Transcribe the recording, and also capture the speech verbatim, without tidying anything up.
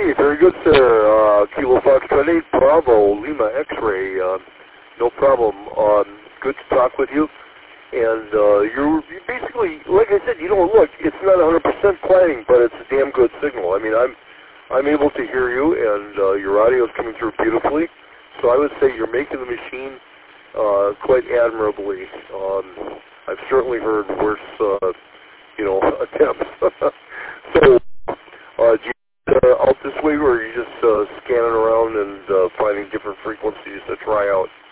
Okay, very good, sir. Uh, Kilo Foxtrot eight, Bravo, Lima X-ray. Uh, no problem. Um, good to talk with you. And uh, you're, you basically, like I said, you know, look, it's not one hundred percent planning, but it's a damn good signal. I mean, I'm I'm able to hear you, and uh, your audio is coming through beautifully. So I would say you're making the machine uh, quite admirably. Um, I've certainly heard worse, uh, you know, attempts. So, uh, do you uh, out this way, or are you just uh, scanning around and uh, finding different frequencies to try out?